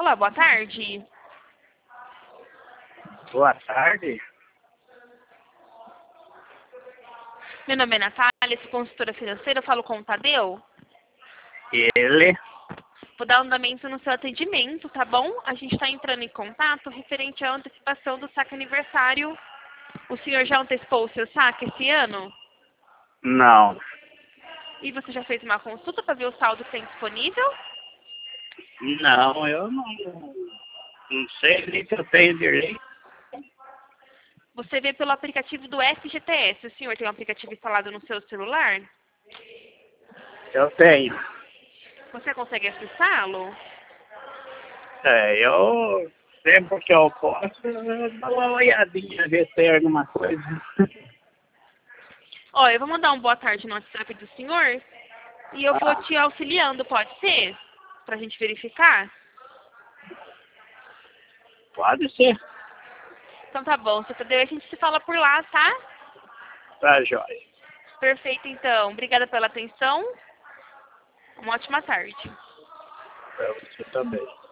Olá, boa tarde. Boa tarde. Meu nome é Natália, sou consultora financeira, eu falo com o Tadeu. Ele? Vou dar andamento no seu atendimento, tá bom? A gente está entrando em contato referente à antecipação do saque aniversário. O senhor já antecipou o seu saque esse ano? Não. E você já fez uma consulta para ver o saldo que tem disponível? Não, eu não sei nem se eu tenho direito. Você vê pelo aplicativo do FGTS. O senhor tem um aplicativo instalado no seu celular? Eu tenho. Você consegue acessá-lo? Eu sempre que eu posso, eu dou uma olhadinha, ver se tem alguma coisa. Ó, eu vou mandar um boa tarde no WhatsApp do senhor e eu vou Ah, te auxiliando, pode ser? Pra gente verificar? pode ser. Então tá bom, seu Tadeu, a gente se fala por lá, tá? Tá jóia. Perfeito, então. Obrigada pela atenção. Uma ótima tarde. Pra você também.